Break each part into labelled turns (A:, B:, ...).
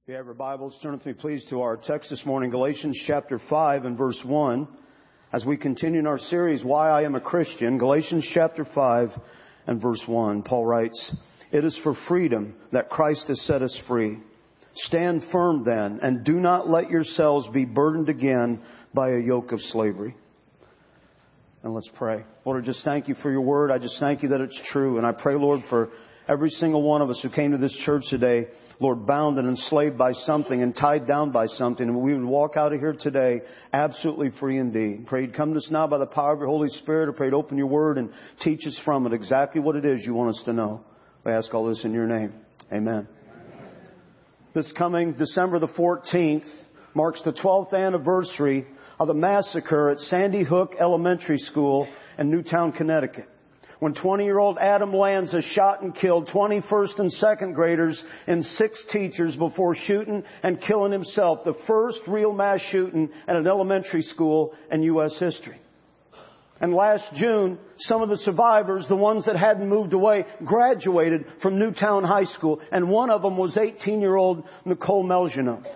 A: If you have your Bibles, turn with me please to our text this morning, Galatians chapter 5 and verse 1. As we continue in our series, Why I Am a Christian, Galatians chapter 5 and verse 1, Paul writes, "It is for freedom that Christ has set us free. Stand firm then, and do not let yourselves be burdened again by a yoke of slavery." And let's pray. Lord, I just thank you for your word. I just thank you that it's true. And I pray, Lord, for every single one of us who came to this church today, Lord, bound and enslaved by something and tied down by something. And we would walk out of here today absolutely free indeed. Pray you'd come to us now by the power of your Holy Spirit. I pray you'd open your word and teach us from it exactly what it is you want us to know. We ask all this in your name. Amen. This coming December the 14th marks the 12th anniversary of the massacre at Sandy Hook Elementary School in Newtown, Connecticut, when 20-year-old Adam Lanza shot and killed 20 first and second graders and 6 teachers before shooting and killing himself. The first real mass shooting at an elementary school in U.S. history. And last June, some of the survivors, the ones that hadn't moved away, graduated from Newtown High School. And one of them was 18-year-old Nicole Melgino.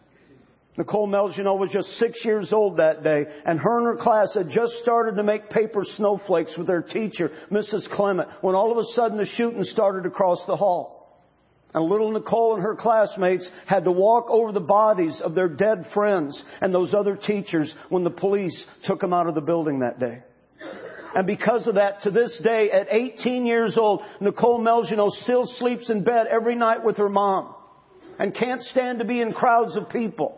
A: Nicole Melgino was just 6 years old that day, and her and her class had just started to make paper snowflakes with their teacher, Mrs. Clement, when all of a sudden the shooting started across the hall. And little Nicole and her classmates had to walk over the bodies of their dead friends and those other teachers when the police took them out of the building that day. And because of that, to this day, at 18 years old, Nicole Melgino still sleeps in bed every night with her mom and can't stand to be in crowds of people.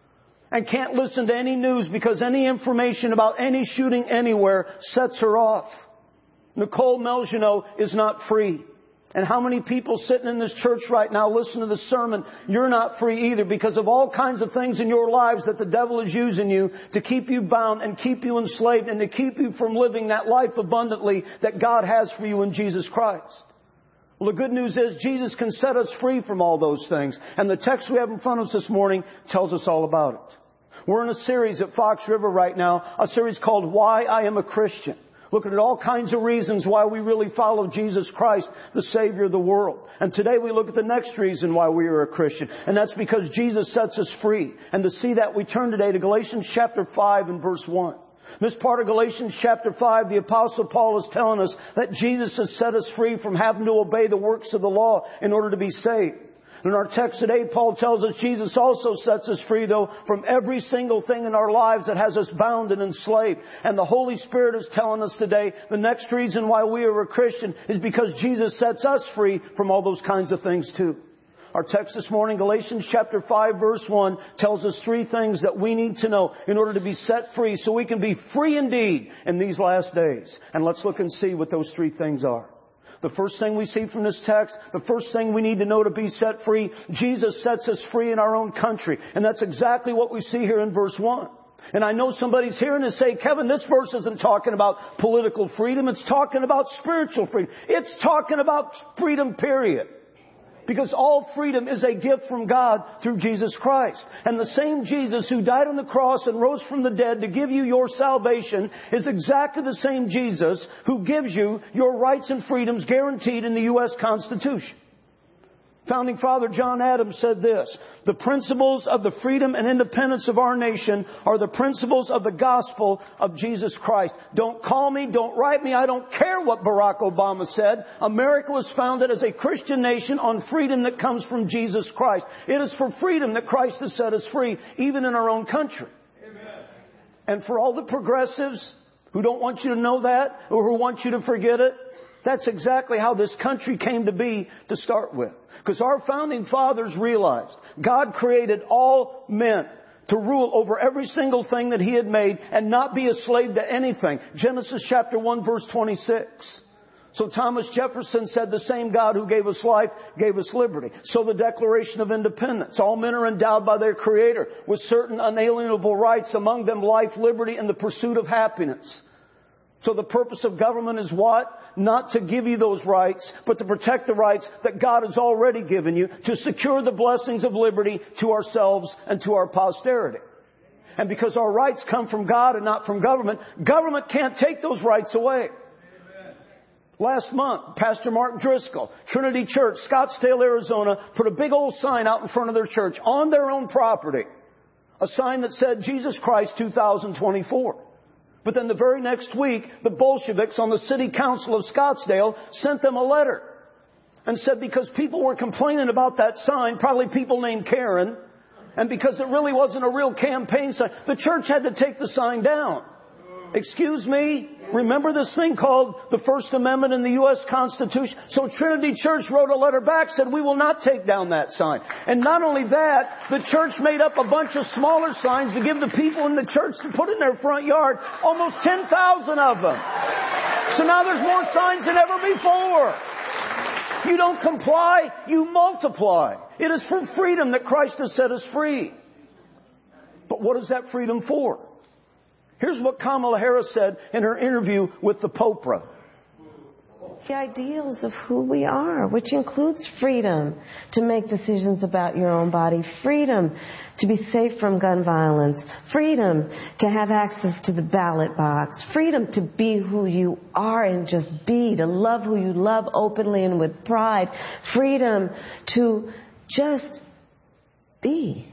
A: And can't listen to any news because any information about any shooting anywhere sets her off. Nicole Melgino is not free. And how many people sitting in this church right now listen to the sermon, you're not free either because of all kinds of things in your lives that the devil is using you to keep you bound and keep you enslaved and to keep you from living that life abundantly that God has for you in Jesus Christ. Well, the good news is Jesus can set us free from all those things. And the text we have in front of us this morning tells us all about it. We're in a series at Fox River right now, a series called Why I Am a Christian. Looking at all kinds of reasons why we really follow Jesus Christ, the Savior of the world. And today we look at the next reason why we are a Christian. And that's because Jesus sets us free. And to see that, we turn today to Galatians chapter 5 and verse 1. This part of Galatians chapter 5, the Apostle Paul is telling us that Jesus has set us free from having to obey the works of the law in order to be saved. In our text today, Paul tells us Jesus also sets us free, though, from every single thing in our lives that has us bound and enslaved. And the Holy Spirit is telling us today the next reason why we are a Christian is because Jesus sets us free from all those kinds of things too. Our text this morning, Galatians chapter 5 verse 1, tells us 3 things that we need to know in order to be set free so we can be free indeed in these last days. And let's look and see what those 3 things are. The first thing we see from this text, the first thing we need to know to be set free, Jesus sets us free in our own country. And that's exactly what we see here in verse 1. And I know somebody's hearing us say, Kevin, this verse isn't talking about political freedom. It's talking about spiritual freedom. It's talking about freedom, period. Because all freedom is a gift from God through Jesus Christ. And the same Jesus who died on the cross and rose from the dead to give you your salvation is exactly the same Jesus who gives you your rights and freedoms guaranteed in the U.S. Constitution. Founding Father John Adams said this, "The principles of the freedom and independence of our nation are the principles of the gospel of Jesus Christ." Don't call me, don't write me, I don't care what Barack Obama said. America was founded as a Christian nation on freedom that comes from Jesus Christ. It is for freedom that Christ has set us free, even in our own country. Amen. And for all the progressives who don't want you to know that or who want you to forget it, that's exactly how this country came to be to start with. Because our founding fathers realized God created all men to rule over every single thing that He had made and not be a slave to anything. Genesis chapter 1 verse 26. So Thomas Jefferson said the same God who gave us life gave us liberty. So the Declaration of Independence. All men are endowed by their Creator with certain unalienable rights, among them life, liberty, and the pursuit of happiness. So the purpose of government is what? Not to give you those rights, but to protect the rights that God has already given you, to secure the blessings of liberty to ourselves and to our posterity. And because our rights come from God and not from government, government can't take those rights away. Last month, Pastor Mark Driscoll, Trinity Church, Scottsdale, Arizona, put a big old sign out in front of their church on their own property. A sign that said, Jesus Christ 2024. But then the very next week, the Bolsheviks on the City Council of Scottsdale sent them a letter and said because people were complaining about that sign, probably people named Karen, and because it really wasn't a real campaign sign, the church had to take the sign down. Excuse me? Remember this thing called the First Amendment in the U.S. Constitution? So Trinity Church wrote a letter back, said we will not take down that sign. And not only that, the church made up a bunch of smaller signs to give the people in the church to put in their front yard. Almost 10,000 of them. So now there's more signs than ever before. You don't comply, you multiply. It is for freedom that Christ has set us free. But what is that freedom for? Here's what Kamala Harris said in her interview with the Popra.
B: The ideals of who we are, which includes freedom to make decisions about your own body, freedom to be safe from gun violence, freedom to have access to the ballot box, freedom to be who you are and just be, to love who you love openly and with pride, freedom to just be.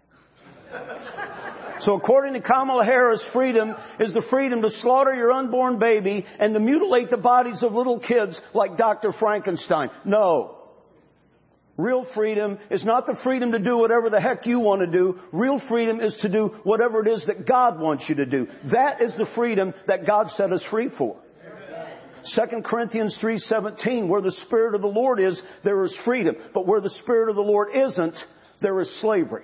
A: So according to Kamala Harris, freedom is the freedom to slaughter your unborn baby and to mutilate the bodies of little kids like Dr. Frankenstein. No. Real freedom is not the freedom to do whatever the heck you want to do. Real freedom is to do whatever it is that God wants you to do. That is the freedom that God set us free for. 2 Corinthians 3:17, where the Spirit of the Lord is, there is freedom. But where the Spirit of the Lord isn't, there is slavery.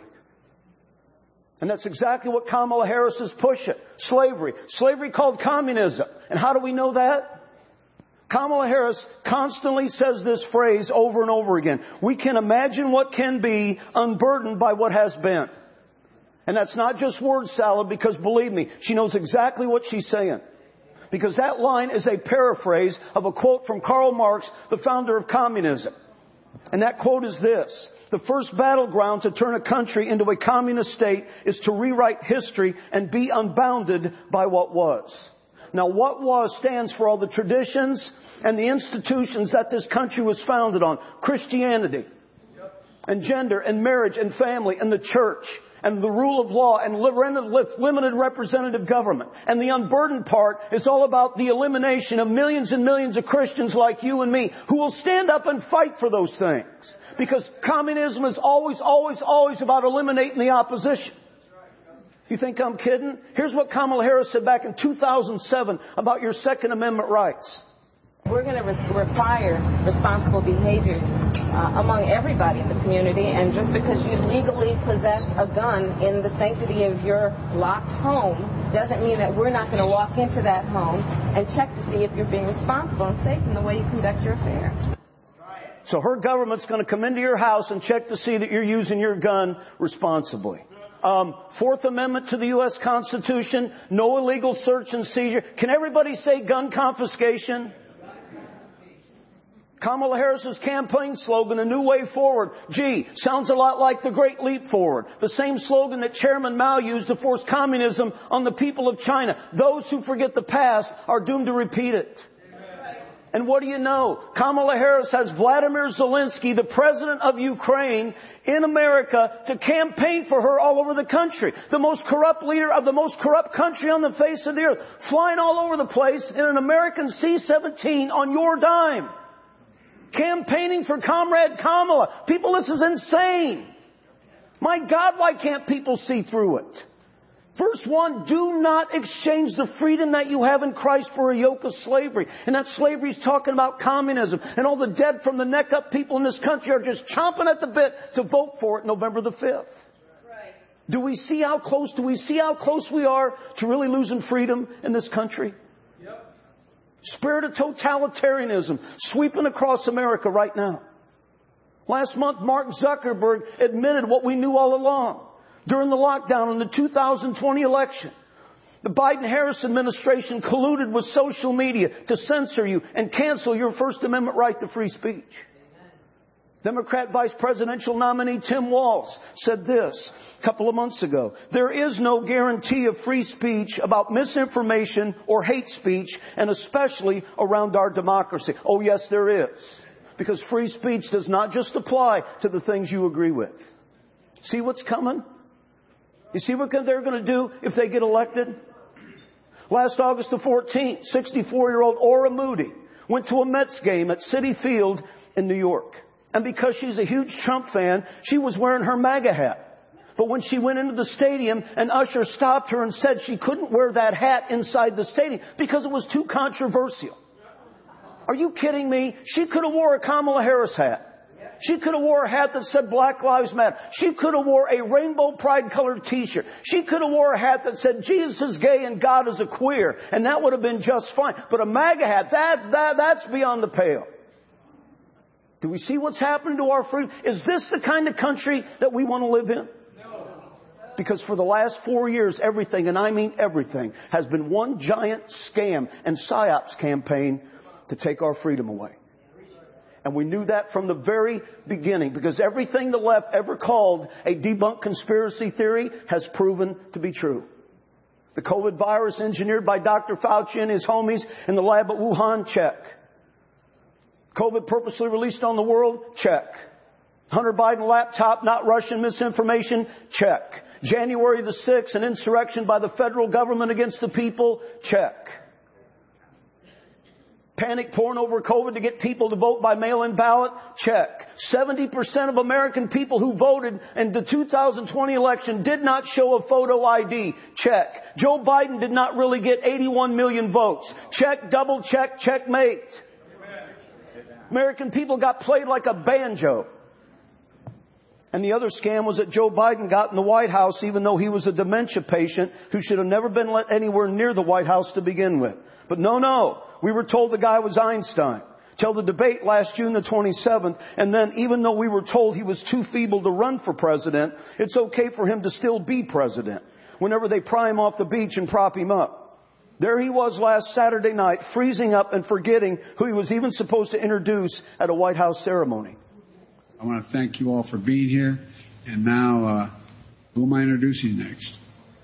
A: And that's exactly what Kamala Harris is pushing. Slavery. Slavery called communism. And how do we know that? Kamala Harris constantly says this phrase over and over again. We can imagine what can be, unburdened by what has been. And that's not just word salad, because believe me, she knows exactly what she's saying. Because that line is a paraphrase of a quote from Karl Marx, the founder of communism. And that quote is this: the first battleground to turn a country into a communist state is to rewrite history and be unbounded by what was. Now, what was stands for all the traditions and the institutions that this country was founded on. Christianity and gender and marriage and family and the church and the rule of law and limited representative government. And the unburdened part is all about the elimination of millions and millions of Christians like you and me who will stand up and fight for those things. Because communism is always about eliminating the opposition. You think I'm kidding? Here's what Kamala Harris said back in 2007 about your Second Amendment rights.
B: We're going to require responsible behaviors among everybody in the community, and just because you legally possess a gun in the sanctity of your locked home doesn't mean that we're not going to walk into that home and check to see if you're being responsible and safe in the way you conduct your affairs.
A: So her government's going to come into your house and check to see that you're using your gun responsibly. Fourth Amendment to the U.S. Constitution, no illegal search and seizure. Can everybody say gun confiscation? Kamala Harris's campaign slogan, A New Way Forward. Gee, sounds a lot like the Great Leap Forward. The same slogan that Chairman Mao used to force communism on the people of China. Those who forget the past are doomed to repeat it. And what do you know? Kamala Harris has Vladimir Zelensky, the president of Ukraine, in America to campaign for her all over the country. The most corrupt leader of the most corrupt country on the face of the earth. Flying all over the place in an American C-17 on your dime. Campaigning for Comrade Kamala. People, this is insane. My God, why can't people see through it? Verse 1, do not exchange the freedom that you have in Christ for a yoke of slavery. And that slavery is talking about communism. And all the dead from the neck up people in this country are just chomping at the bit to vote for it November the 5th. Right. Do we see how close we are to really losing freedom in this country? Yep. Spirit of totalitarianism sweeping across America right now. Last month, Mark Zuckerberg admitted what we knew all along. During the lockdown in the 2020 election, the Biden-Harris administration colluded with social media to censor you and cancel your First Amendment right to free speech. Democrat Vice Presidential nominee Tim Walz said this a couple of months ago. There is no guarantee of free speech about misinformation or hate speech, and especially around our democracy. Oh, yes, there is. Because free speech does not just apply to the things you agree with. See what's coming? You see what they're going to do if they get elected? Last August the 14th, 64-year-old Ora Moody went to a Mets game at Citi Field in New York. And because she's a huge Trump fan, she was wearing her MAGA hat. But when she went into the stadium, an usher stopped her and said she couldn't wear that hat inside the stadium because it was too controversial. Are you kidding me? She could have wore a Kamala Harris hat. She could have wore a hat that said Black Lives Matter. She could have wore a rainbow pride-colored t-shirt. She could have wore a hat that said Jesus is gay and God is a queer. And that would have been just fine. But a MAGA hat, that's beyond the pale. Do we see what's happening to our freedom? Is this the kind of country that we want to live in? No. Because for the last 4 years, everything, and I mean everything, has been one giant scam and psyops campaign to take our freedom away. And we knew that from the very beginning, because everything the left ever called a debunked conspiracy theory has proven to be true. The COVID virus engineered by Dr. Fauci and his homies in the lab at Wuhan, check. COVID purposely released on the world, check. Hunter Biden laptop, not Russian misinformation, check. January the 6th, an insurrection by the federal government against the people, check. Panic porn over COVID to get people to vote by mail-in ballot, check. 70% of American people who voted in the 2020 election did not show a photo ID, check. Joe Biden did not really get 81 million votes, check, double check, checkmate. American people got played like a banjo. And the other scam was that Joe Biden got in the White House even though he was a dementia patient who should have never been let anywhere near the White House to begin with. But no. We were told the guy was Einstein till the debate last June the 27th. And then even though we were told he was too feeble to run for president, it's okay for him to still be president whenever they pry him off the beach and prop him up. There he was last Saturday night, freezing up and forgetting who he was even supposed to introduce at a White House ceremony.
C: I want to thank you all for being here. And now, who am I introducing next?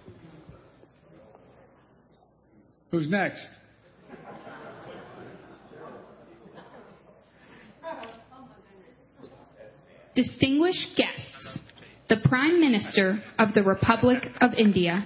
C: Who's next?
D: Distinguished guests, the Prime Minister of the Republic of India.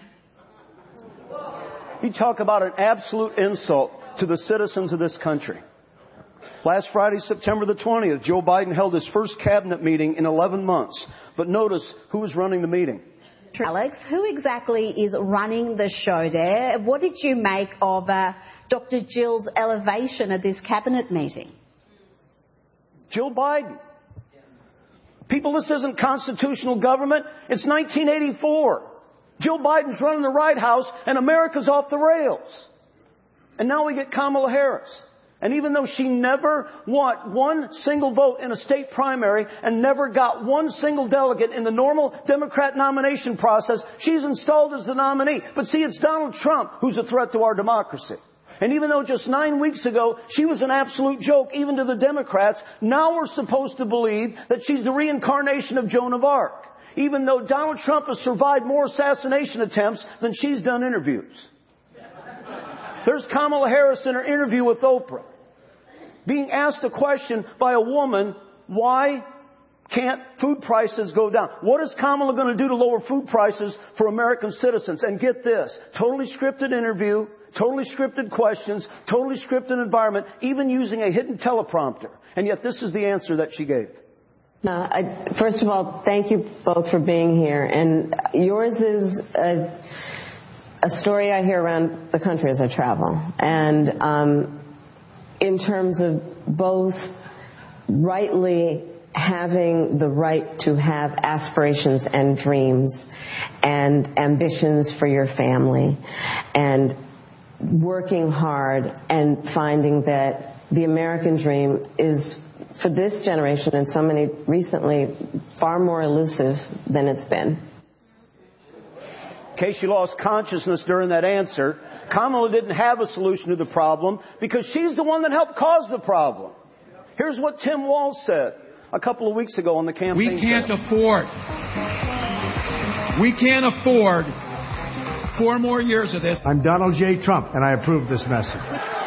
A: You talk about an absolute insult to the citizens of this country. Last Friday, September the 20th, Joe Biden held his first cabinet meeting in 11 months. But notice who was running the meeting.
E: Alex, who exactly is running the show there? What did you make of Dr. Jill's elevation at this cabinet meeting?
A: Jill Biden. People, this isn't constitutional government. It's 1984. Jill Biden's running the White House and America's off the rails. And now we get Kamala Harris. And even though she never won one single vote in a state primary and never got one single delegate in the normal Democrat nomination process, she's installed as the nominee. But see, it's Donald Trump who's a threat to our democracy. And even though just 9 weeks ago she was an absolute joke even to the Democrats, now we're supposed to believe that she's the reincarnation of Joan of Arc. Even though Donald Trump has survived more assassination attempts than she's done interviews. There's Kamala Harris in her interview with Oprah, being asked a question by a woman, why can't food prices go down? What is Kamala going to do to lower food prices for American citizens? And get this, totally scripted interview, totally scripted questions, totally scripted environment, even using a hidden teleprompter. And yet this is the answer that she gave.
B: First of all, thank you both for being here. And yours is a story I hear around the country as I travel. And in terms of both rightly having the right to have aspirations and dreams and ambitions for your family, and working hard and finding that the American dream is, for this generation and so many recently, far more elusive than it's been.
A: In case you lost consciousness during that answer, Kamala didn't have a solution to the problem because she's the one that helped cause the problem. Here's what Tim Walz said a couple of weeks ago on the campaign.
F: We can't afford 4 more years of this.
G: I'm Donald J. Trump, and I approve this message.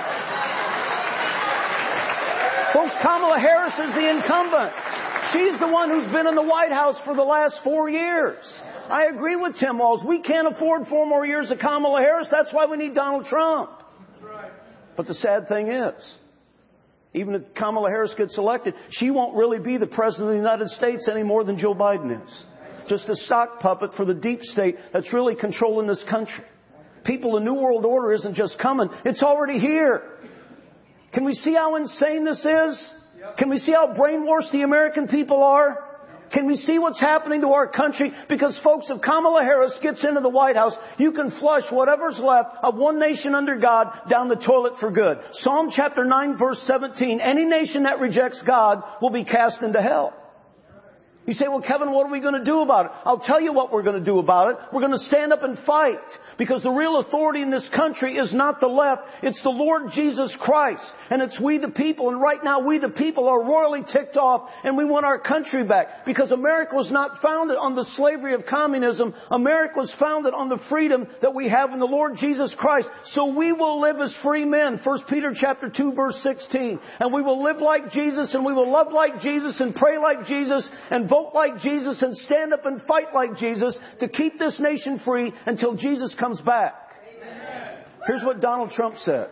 A: Folks, Kamala Harris is the incumbent. She's the one who's been in the White House for the last 4 years. I agree with Tim Walz. We can't afford 4 more years of Kamala Harris. That's why we need Donald Trump. But the sad thing is, even if Kamala Harris gets elected, she won't really be the President of the United States any more than Joe Biden is. Just a sock puppet for the deep state that's really controlling this country. People, the New World Order isn't just coming. It's already here. Can we see how insane this is? Can we see how brainwashed the American people are? Can we see what's happening to our country? Because folks, if Kamala Harris gets into the White House, you can flush whatever's left of one nation under God down the toilet for good. Psalm chapter 9 verse 17, any nation that rejects God will be cast into hell. You say, well, Kevin, what are we going to do about it? I'll tell you what we're going to do about it. We're going to stand up and fight. Because the real authority in this country is not the left. It's the Lord Jesus Christ. And it's we the people. And right now we the people are royally ticked off. And we want our country back. Because America was not founded on the slavery of communism. America was founded on the freedom that we have in the Lord Jesus Christ. So we will live as free men. 1 Peter chapter 2 verse 16. And we will live like Jesus. And we will love like Jesus. And pray like Jesus. And vote like Jesus and stand up and fight like Jesus to keep this nation free until Jesus comes back. Amen. Here's what Donald Trump said.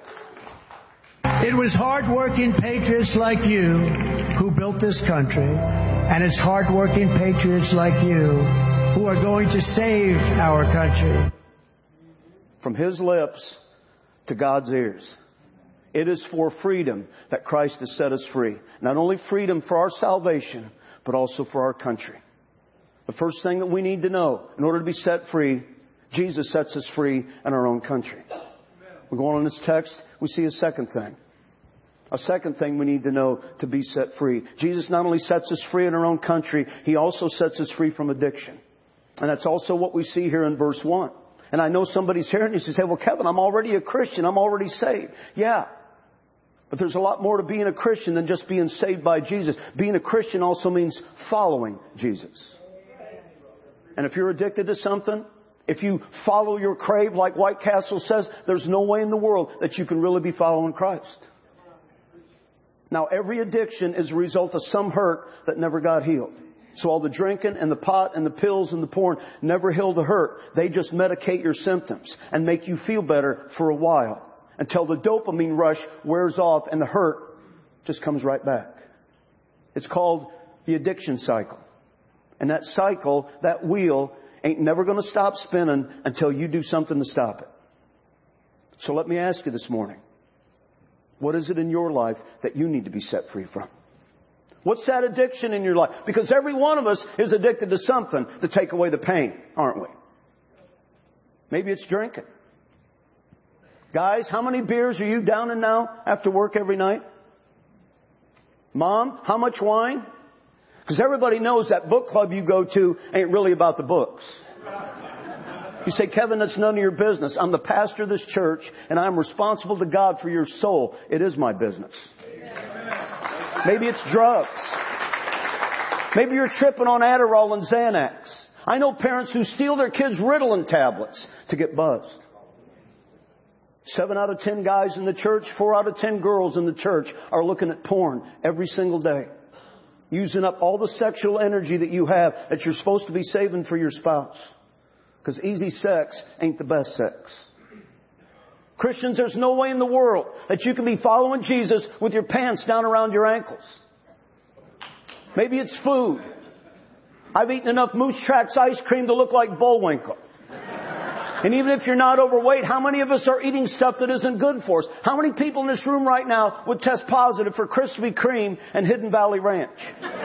G: It was hard-working patriots like you who built this country, and it's hard-working patriots like you who are going to save our country.
A: From his lips to God's ears. It is for freedom that Christ has set us free. Not only freedom for our salvation, but also for our country. The first thing that we need to know, in order to be set free, Jesus sets us free in our own country. We go on in this text, we see a second thing. A second thing we need to know to be set free. Jesus not only sets us free in our own country, He also sets us free from addiction. And that's also what we see here in verse 1. And I know somebody's here and you say, well, Kevin, I'm already a Christian. I'm already saved. Yeah. But there's a lot more to being a Christian than just being saved by Jesus. Being a Christian also means following Jesus. And if you're addicted to something, if you follow your crave like White Castle says, there's no way in the world that you can really be following Christ. Now, every addiction is a result of some hurt that never got healed. So all the drinking and the pot and the pills and the porn never heal the hurt. They just medicate your symptoms and make you feel better for a while, until the dopamine rush wears off and the hurt just comes right back. It's called the addiction cycle. And that cycle, that wheel, ain't never going to stop spinning until you do something to stop it. So let me ask you this morning, what is it in your life that you need to be set free from? What's that addiction in your life? Because every one of us is addicted to something to take away the pain, aren't we? Maybe it's drinking. Guys, how many beers are you downing now after work every night? Mom, how much wine? Because everybody knows that book club you go to ain't really about the books. You say, Kevin, that's none of your business. I'm the pastor of this church and I'm responsible to God for your soul. It is my business. Maybe it's drugs. Maybe you're tripping on Adderall and Xanax. I know parents who steal their kids' Ritalin tablets to get buzzed. 7 out of 10 guys in the church, 4 out of 10 girls in the church are looking at porn every single day. Using up all the sexual energy that you have that you're supposed to be saving for your spouse. Because easy sex ain't the best sex. Christians, there's no way in the world that you can be following Jesus with your pants down around your ankles. Maybe it's food. I've eaten enough Moose Tracks ice cream to look like Bullwinkle. And even if you're not overweight, how many of us are eating stuff that isn't good for us? How many people in this room right now would test positive for Krispy Kreme and Hidden Valley Ranch?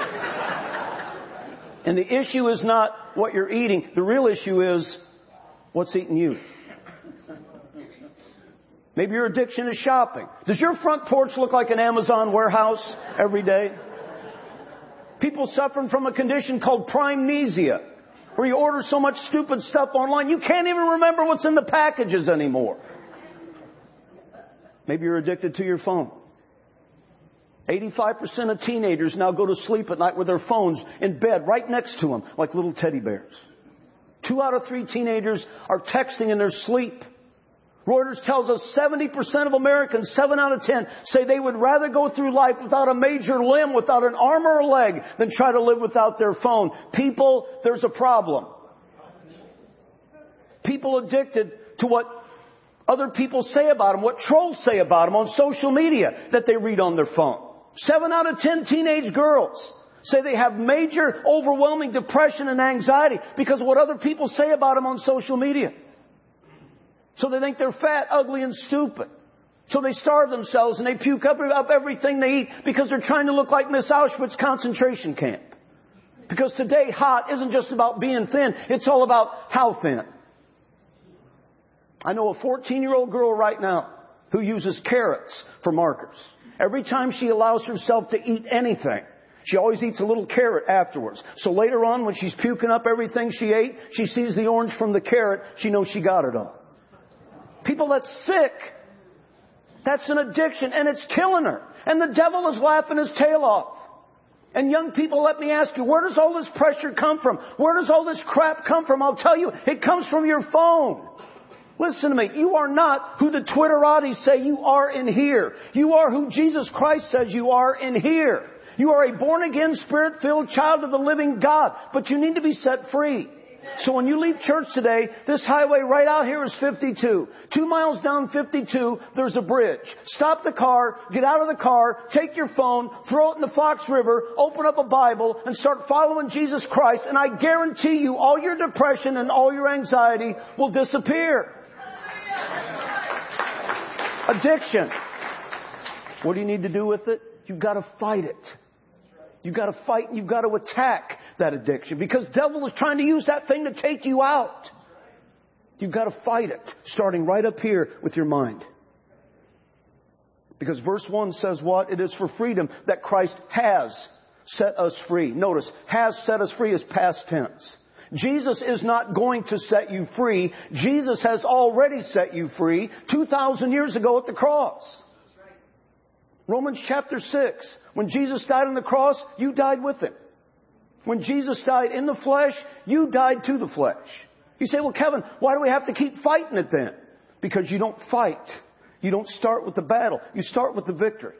A: And the issue is not what you're eating. The real issue is what's eating you. Maybe your addiction is shopping. Does your front porch look like an Amazon warehouse every day? People suffering from a condition called primnesia, where you order so much stupid stuff online, you can't even remember what's in the packages anymore. Maybe you're addicted to your phone. 85% of teenagers now go to sleep at night with their phones in bed right next to them like little teddy bears. 2 out of 3 teenagers are texting in their sleep. Reuters tells us 70% of Americans, 7 out of 10, say they would rather go through life without a major limb, without an arm or a leg, than try to live without their phone. People, there's a problem. People addicted to what other people say about them, what trolls say about them on social media that they read on their phone. 7 out of 10 teenage girls say they have major, overwhelming depression and anxiety because of what other people say about them on social media. So they think they're fat, ugly, and stupid. So they starve themselves and they puke up everything they eat because they're trying to look like Miss Auschwitz concentration camp. Because today, hot isn't just about being thin. It's all about how thin. I know a 14-year-old girl right now who uses carrots for markers. Every time she allows herself to eat anything, she always eats a little carrot afterwards. So later on, when she's puking up everything she ate, she sees the orange from the carrot. She knows she got it all. People, that's sick. That's an addiction, and it's killing her. And the devil is laughing his tail off. And young people, let me ask you, where does all this pressure come from? Where does all this crap come from? I'll tell you, it comes from your phone. Listen to me. You are not who the Twitterati say you are in here. You are who Jesus Christ says you are in here. You are a born-again, Spirit-filled child of the living God. But you need to be set free. So when you leave church today, this highway right out here is 52. 2 miles down 52, there's a bridge. Stop the car, get out of the car, take your phone, throw it in the Fox River, open up a Bible, and start following Jesus Christ. And I guarantee you, all your depression and all your anxiety will disappear. Addiction. What do you need to do with it? You've got to fight it. You've got to fight and you've got to attack that addiction because the devil is trying to use that thing to take you out. You've got to fight it, starting right up here with your mind. Because verse 1 says what? It is for freedom that Christ has set us free. Notice, has set us free is past tense. Jesus is not going to set you free. Jesus has already set you free 2,000 years ago at the cross. Romans chapter 6. When Jesus died on the cross, you died with Him. When Jesus died in the flesh, you died to the flesh. You say, well, Kevin, why do we have to keep fighting it then? Because you don't fight. You don't start with the battle. You start with the victory.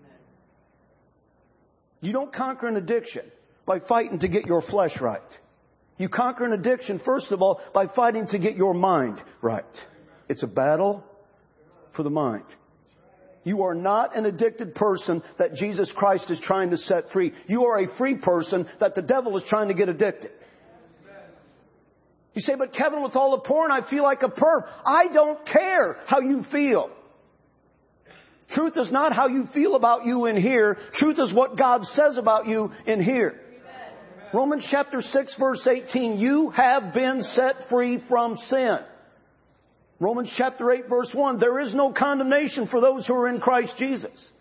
A: You don't conquer an addiction by fighting to get your flesh right. You conquer an addiction, first of all, by fighting to get your mind right. It's a battle for the mind. You are not an addicted person that Jesus Christ is trying to set free. You are a free person that the devil is trying to get addicted. You say, but Kevin, with all the porn, I feel like a perv. I don't care how you feel. Truth is not how you feel about you in here. Truth is what God says about you in here. Romans chapter 6 verse 18, you have been set free from sin. Romans chapter 8 verse 1, there is no condemnation for those who are in Christ Jesus.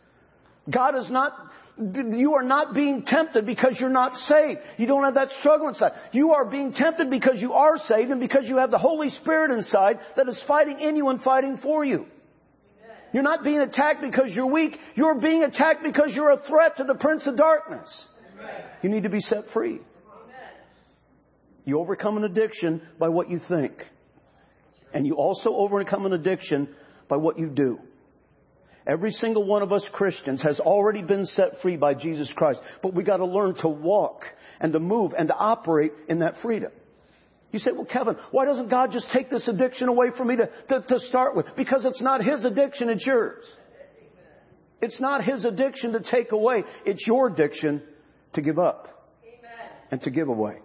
A: You are not being tempted because you're not saved. You don't have that struggle inside. You are being tempted because you are saved and because you have the Holy Spirit inside that is fighting in you and fighting for you. You're not being attacked because you're weak. You're being attacked because you're a threat to the Prince of Darkness. You need to be set free. You overcome an addiction by what you think. And you also overcome an addiction by what you do. Every single one of us Christians has already been set free by Jesus Christ. But we got to learn to walk and to move and to operate in that freedom. You say, well, Kevin, why doesn't God just take this addiction away from me to start with? Because it's not His addiction, it's yours. It's not His addiction to take away. It's your addiction to give up and to give away.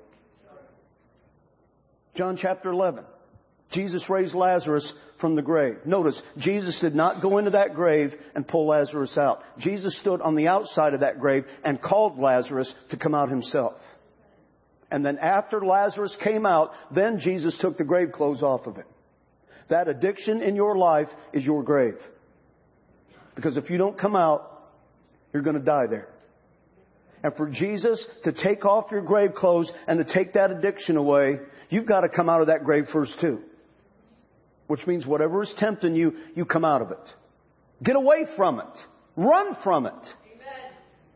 A: John chapter 11. Jesus raised Lazarus from the grave. Notice, Jesus did not go into that grave and pull Lazarus out. Jesus stood on the outside of that grave and called Lazarus to come out himself. And then after Lazarus came out, then Jesus took the grave clothes off of him. That addiction in your life is your grave. Because if you don't come out, you're going to die there. And for Jesus to take off your grave clothes and to take that addiction away, you've got to come out of that grave first too. Which means whatever is tempting you, you come out of it. Get away from it. Run from it. Amen.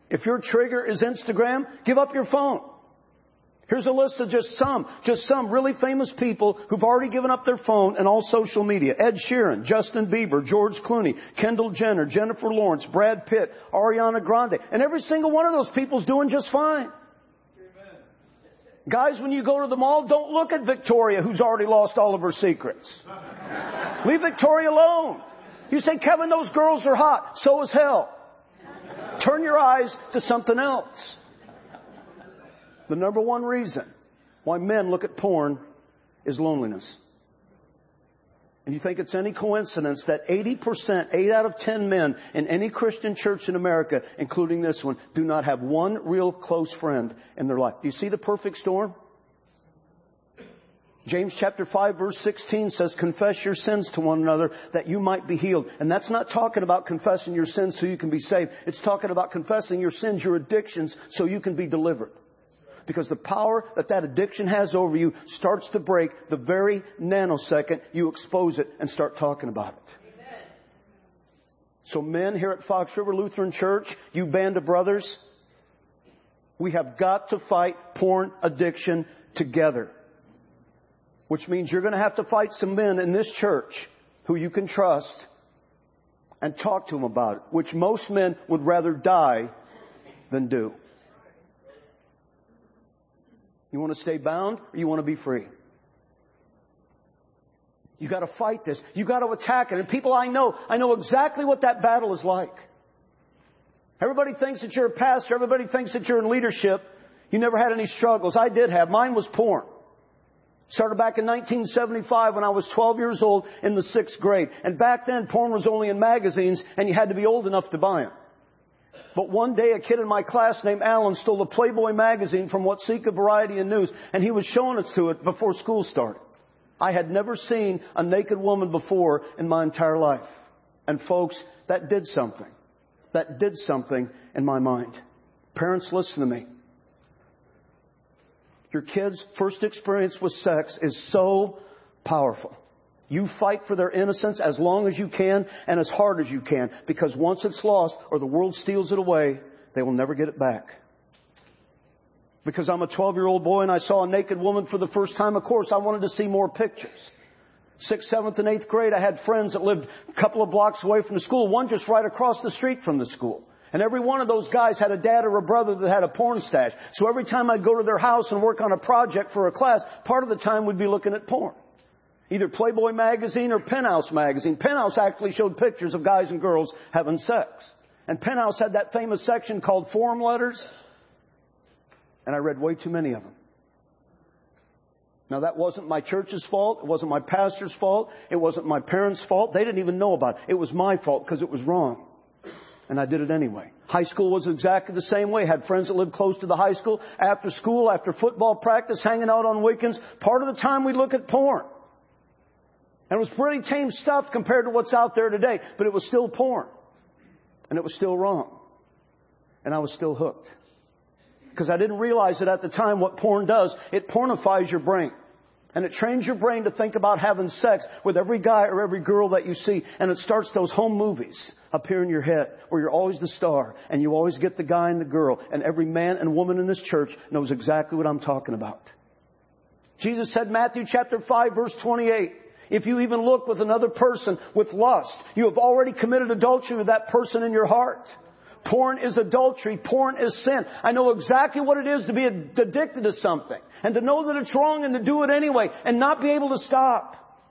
A: If your trigger is Instagram, give up your phone. Here's a list of just some really famous people who've already given up their phone and all social media. Ed Sheeran, Justin Bieber, George Clooney, Kendall Jenner, Jennifer Lawrence, Brad Pitt, Ariana Grande. And every single one of those people's doing just fine. Amen. Guys, when you go to the mall, don't look at Victoria, who's already lost all of her secrets. Leave Victoria alone. You say, Kevin, those girls are hot. So is hell. Turn your eyes to something else. The number one reason why men look at porn is loneliness. And you think it's any coincidence that 80%, 8 out of 10 men in any Christian church in America, including this one, do not have one real close friend in their life. Do you see the perfect storm? James chapter 5 verse 16 says, confess your sins to one another that you might be healed. And that's not talking about confessing your sins so you can be saved. It's talking about confessing your sins, your addictions, so you can be delivered. Because the power that addiction has over you starts to break the very nanosecond you expose it and start talking about it. Amen. So men here at Fox River Lutheran Church, you band of brothers, we have got to fight porn addiction together. Which means you're going to have to fight some men in this church who you can trust and talk to them about it. Which most men would rather die than do. You want to stay bound or you want to be free? You got to fight this. You got to attack it. And people I know exactly what that battle is like. Everybody thinks that you're a pastor. Everybody thinks that you're in leadership. You never had any struggles. I did have. Mine was porn. Started back in 1975 when I was 12 years old in the 6th grade. And back then porn was only in magazines and you had to be old enough to buy them. But one day a kid in my class named Alan stole a Playboy magazine from Watseka Variety and News, and he was showing it to it before school started. I had never seen a naked woman before in my entire life. And folks, that did something. That did something in my mind. Parents, listen to me. Your kids' first experience with sex is so powerful. You fight for their innocence as long as you can and as hard as you can. Because once it's lost or the world steals it away, they will never get it back. Because I'm a 12-year-old boy and I saw a naked woman for the first time, of course, I wanted to see more pictures. 6th, 7th, and 8th grade, I had friends that lived a couple of blocks away from the school. One just right across the street from the school. And every one of those guys had a dad or a brother that had a porn stash. So every time I'd go to their house and work on a project for a class, part of the time we'd be looking at porn. Either Playboy magazine or Penthouse magazine. Penthouse actually showed pictures of guys and girls having sex. And Penthouse had that famous section called forum letters. And I read way too many of them. Now that wasn't my church's fault. It wasn't my pastor's fault. It wasn't my parents' fault. They didn't even know about it. It was my fault because it was wrong. And I did it anyway. High school was exactly the same way. Had friends that lived close to the high school. After school, after football practice, hanging out on weekends. Part of the time we'd look at porn. And it was pretty tame stuff compared to what's out there today. But it was still porn. And it was still wrong. And I was still hooked. Because I didn't realize that at the time what porn does, it pornifies your brain. And it trains your brain to think about having sex with every guy or every girl that you see. And it starts those home movies up here in your head where you're always the star. And you always get the guy and the girl. And every man and woman in this church knows exactly what I'm talking about. Jesus said, Matthew chapter 5 verse 28. If you even look with another person with lust, you have already committed adultery with that person in your heart. Porn is adultery. Porn is sin. I know exactly what it is to be addicted to something and to know that it's wrong and to do it anyway and not be able to stop.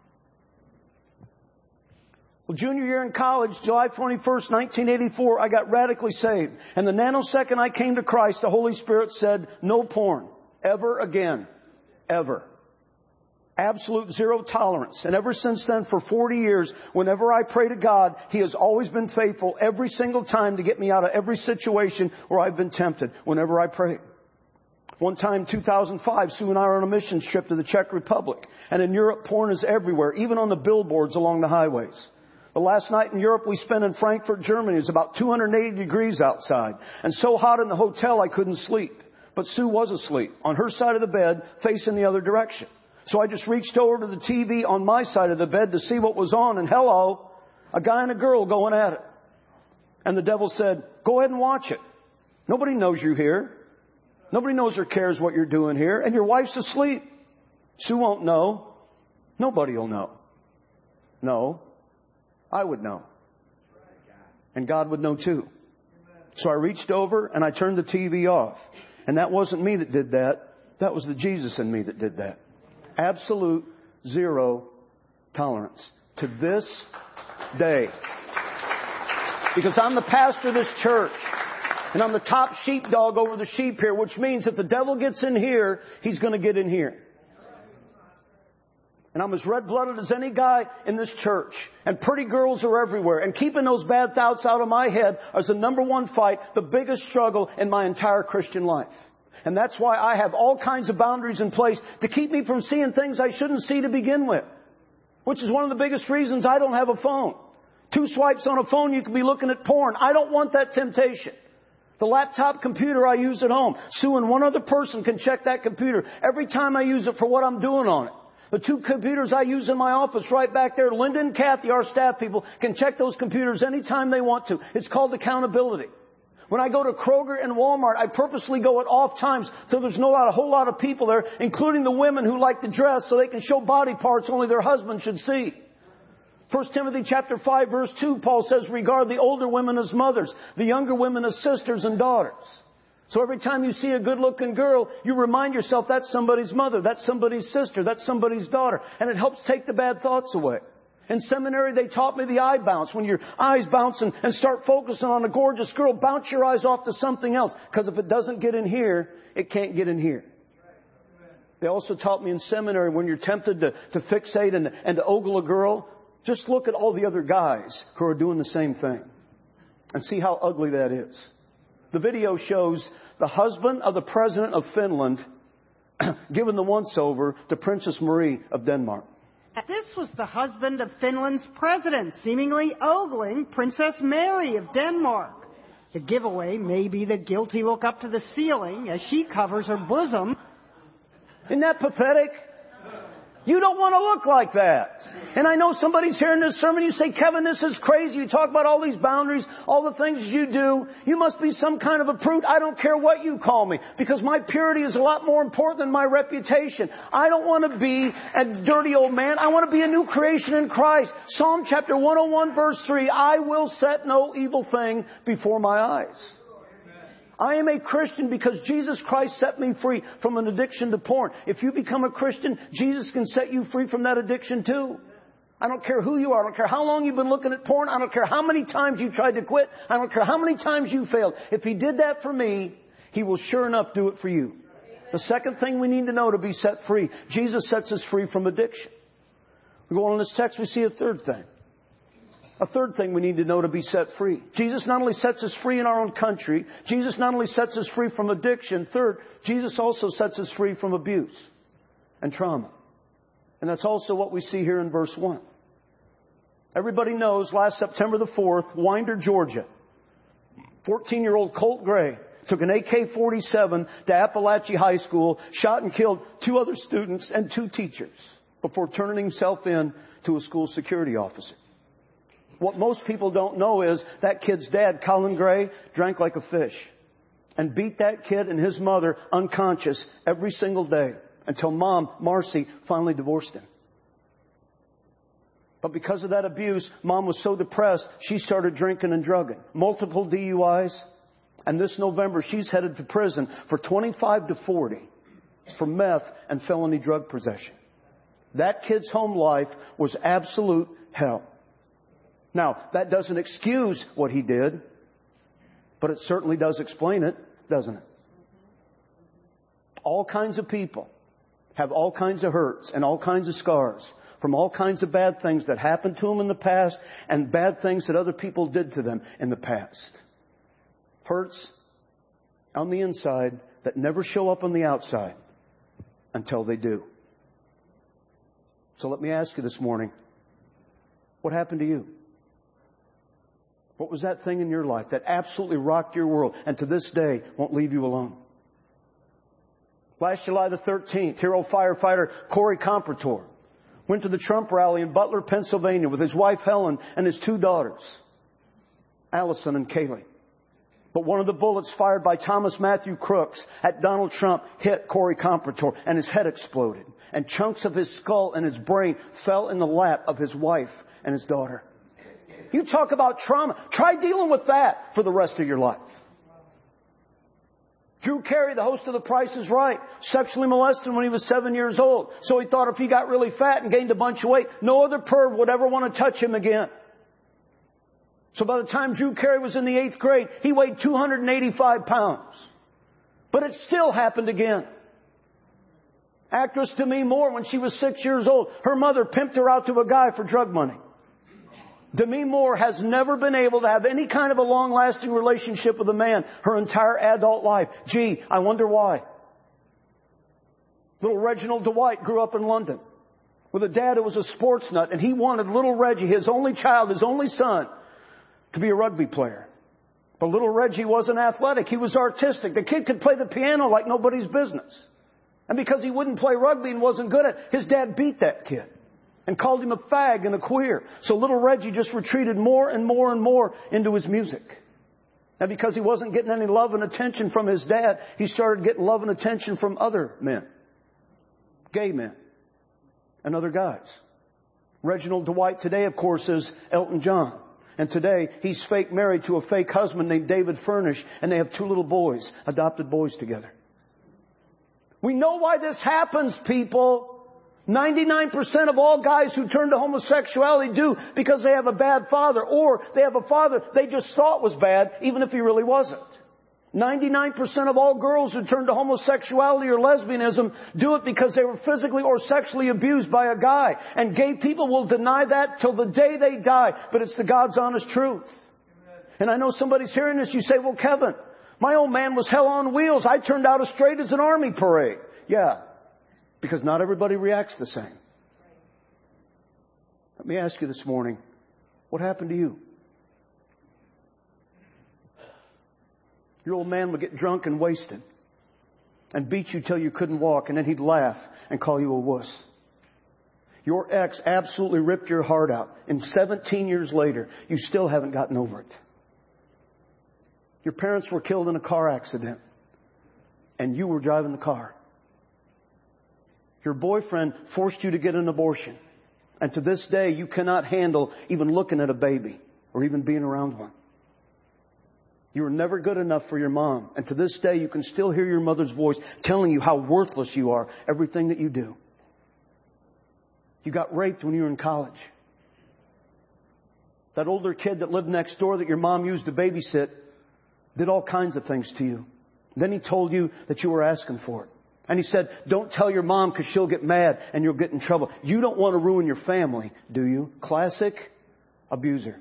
A: Well, junior year in college, July 21st, 1984, I got radically saved. And the nanosecond I came to Christ, the Holy Spirit said, no porn. Ever again. Ever. Absolute zero tolerance. And ever since then, for 40 years, whenever I pray to God, He has always been faithful every single time to get me out of every situation where I've been tempted whenever I pray. One time, 2005, Sue and I were on a mission trip to the Czech Republic. And in Europe, porn is everywhere, even on the billboards along the highways. The last night in Europe we spent in Frankfurt, Germany, it was about 280 degrees outside. And so hot in the hotel I couldn't sleep. But Sue was asleep on her side of the bed, facing the other direction. So I just reached over to the TV on my side of the bed to see what was on. And a guy and a girl going at it. And the devil said, go ahead and watch it. Nobody knows you're here. Nobody knows or cares what you're doing here. And your wife's asleep. Sue won't know. Nobody will know. No. I would know. And God would know too. So I reached over and I turned the TV off. And that wasn't me that did that. That was the Jesus in me that did that. Absolute zero tolerance to this day. Because I'm the pastor of this church. And I'm the top sheepdog over the sheep here, which means if the devil gets in here, he's going to get in here. And I'm as red-blooded as any guy in this church. And pretty girls are everywhere. And keeping those bad thoughts out of my head is the number one fight, the biggest struggle in my entire Christian life. And that's why I have all kinds of boundaries in place to keep me from seeing things I shouldn't see to begin with. Which is one of the biggest reasons I don't have a phone. 2 swipes on a phone, you can be looking at porn. I don't want that temptation. The laptop computer I use at home, Sue and one other person can check that computer every time I use it for what I'm doing on it. The 2 computers I use in my office right back there, Linda and Kathy, our staff people, can check those computers anytime they want to. It's called accountability. When I go to Kroger and Walmart, I purposely go at off times so there's not a whole lot of people there, including the women who like to dress so they can show body parts only their husband should see. 1 Timothy chapter 5 verse 2, Paul says, regard the older women as mothers, the younger women as sisters and daughters. So every time you see a good-looking girl, you remind yourself that's somebody's mother, that's somebody's sister, that's somebody's daughter. And it helps take the bad thoughts away. In seminary, they taught me the eye bounce. When your eyes bounce and start focusing on a gorgeous girl, bounce your eyes off to something else. Because if it doesn't get in here, it can't get in here. They also taught me in seminary, when you're tempted to fixate and to ogle a girl, just look at all the other guys who are doing the same thing and see how ugly that is. The video shows the husband of the president of Finland giving the once-over to Princess Marie of Denmark.
H: This was the husband of Finland's president, seemingly ogling Princess Mary of Denmark. The giveaway may be the guilty look up to the ceiling as she covers her bosom.
A: Isn't that pathetic? You don't want to look like that. And I know somebody's hearing this sermon, you say, Kevin, this is crazy. You talk about all these boundaries, all the things you do. You must be some kind of a prude. I don't care what you call me, because my purity is a lot more important than my reputation. I don't want to be a dirty old man. I want to be a new creation in Christ. Psalm chapter 101 verse 3, I will set no evil thing before my eyes. I am a Christian because Jesus Christ set me free from an addiction to porn. If you become a Christian, Jesus can set you free from that addiction too. I don't care who you are. I don't care how long you've been looking at porn. I don't care how many times you tried to quit. I don't care how many times you failed. If He did that for me, He will sure enough do it for you. The second thing we need to know to be set free, Jesus sets us free from addiction. We go on in this text, we see a third thing. A third thing we need to know to be set free. Jesus not only sets us free in our own country, Jesus not only sets us free from addiction, third, Jesus also sets us free from abuse and trauma. And that's also what we see here in verse 1. Everybody knows last September the 4th, Winder, Georgia, 14-year-old Colt Gray took an AK-47 to Appalachia High School, shot and killed 2 other students and 2 teachers before turning himself in to a school security officer. What most people don't know is that kid's dad, Colin Gray, drank like a fish and beat that kid and his mother unconscious every single day until Mom, Marcy, finally divorced him. But because of that abuse, Mom was so depressed, she started drinking and drugging. Multiple DUIs. And this November, she's headed to prison for 25 to 40 for meth and felony drug possession. That kid's home life was absolute hell. Now, that doesn't excuse what he did, but it certainly does explain it, doesn't it? All kinds of people have all kinds of hurts and all kinds of scars from all kinds of bad things that happened to them in the past and bad things that other people did to them in the past. Hurts on the inside that never show up on the outside until they do. So let me ask you this morning, what happened to you? What was that thing in your life that absolutely rocked your world and to this day won't leave you alone? Last July the 13th, hero firefighter Corey Compertor went to the Trump rally in Butler, Pennsylvania with his wife Helen and his 2 daughters, Allison and Kaylee. But one of the bullets fired by Thomas Matthew Crooks at Donald Trump hit Corey Comprator, and his head exploded. And chunks of his skull and his brain fell in the lap of his wife and his daughter. You talk about trauma. Try dealing with that for the rest of your life. Drew Carey, the host of The Price is Right, sexually molested when he was 7 years old. So he thought if he got really fat and gained a bunch of weight, no other perv would ever want to touch him again. So by the time Drew Carey was in the 8th grade, he weighed 285 pounds. But it still happened again. Actress Demi Moore, when she was 6 years old, her mother pimped her out to a guy for drug money. Demi Moore has never been able to have any kind of a long-lasting relationship with a man her entire adult life. Gee, I wonder why. Little Reginald Dwight grew up in London with a dad who was a sports nut, and he wanted little Reggie, his only child, his only son, to be a rugby player. But little Reggie wasn't athletic. He was artistic. The kid could play the piano like nobody's business. And because he wouldn't play rugby and wasn't good at it, his dad beat that kid and called him a fag and a queer. So little Reggie just retreated more and more and more into his music. And because he wasn't getting any love and attention from his dad, he started getting love and attention from other men. Gay men and other guys. Reginald Dwight today, of course, is Elton John. And today, he's fake married to a fake husband named David Furnish, and they have 2 little boys, adopted boys together. We know why this happens, people. 99% of all guys who turn to homosexuality do because they have a bad father, or they have a father they just thought was bad, even if he really wasn't. 99% of all girls who turn to homosexuality or lesbianism do it because they were physically or sexually abused by a guy. And gay people will deny that till the day they die, but it's the God's honest truth. And I know somebody's hearing this, you say, well, Kevin, my old man was hell on wheels. I turned out as straight as an army parade. Yeah, because not everybody reacts the same. Let me ask you this morning, what happened to you? Your old man would get drunk and wasted and beat you till you couldn't walk, and then he'd laugh and call you a wuss. Your ex absolutely ripped your heart out, and 17 years later, you still haven't gotten over it. Your parents were killed in a car accident, and you were driving the car. Your boyfriend forced you to get an abortion, and to this day, you cannot handle even looking at a baby or even being around one. You were never good enough for your mom, and to this day, you can still hear your mother's voice telling you how worthless you are, everything that you do. You got raped when you were in college. That older kid that lived next door that your mom used to babysit did all kinds of things to you. Then he told you that you were asking for it. And he said, don't tell your mom because she'll get mad and you'll get in trouble. You don't want to ruin your family, do you? Classic abuser.